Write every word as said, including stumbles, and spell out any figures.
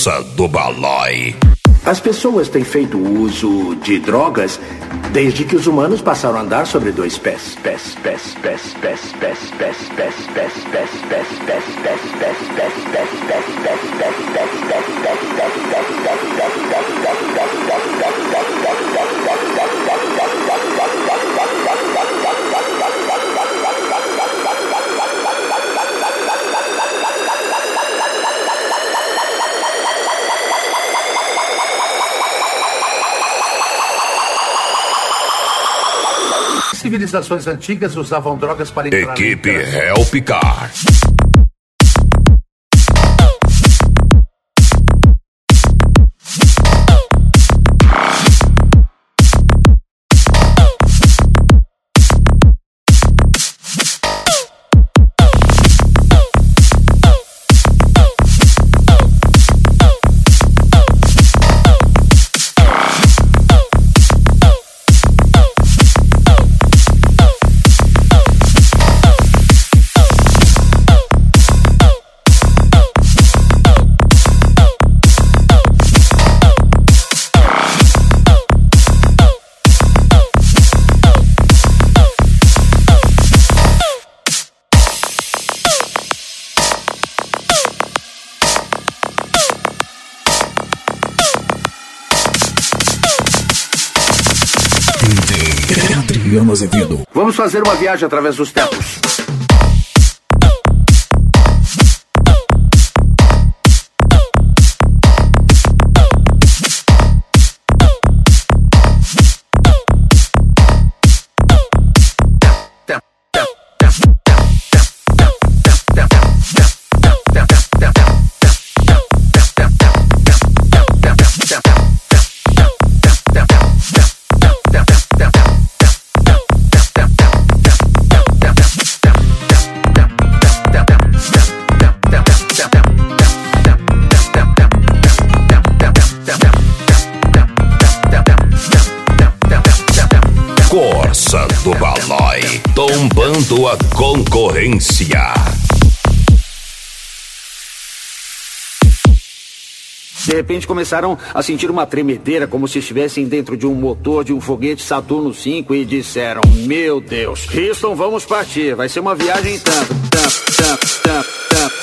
Corsa do Balói. As pessoas têm feito uso de drogas desde que os humanos passaram a andar sobre dois pés. Pés, pés, pés, pés, pés, pés, pés, pés, pés, pés, pés, pés, pés, pés, pés, pés, Civilizações antigas usavam drogas para entrar. Equipe Helpcar. Adriano Azevedo. Vamos fazer uma viagem através dos tempos. Corsa do Balói, tombando a concorrência. De repente começaram a sentir uma tremedeira, como se estivessem dentro de um motor de um foguete Saturno cinco e disseram: meu Deus, Houston, vamos partir, vai ser uma viagem tanto, tanto, tanto, tanto, tanto.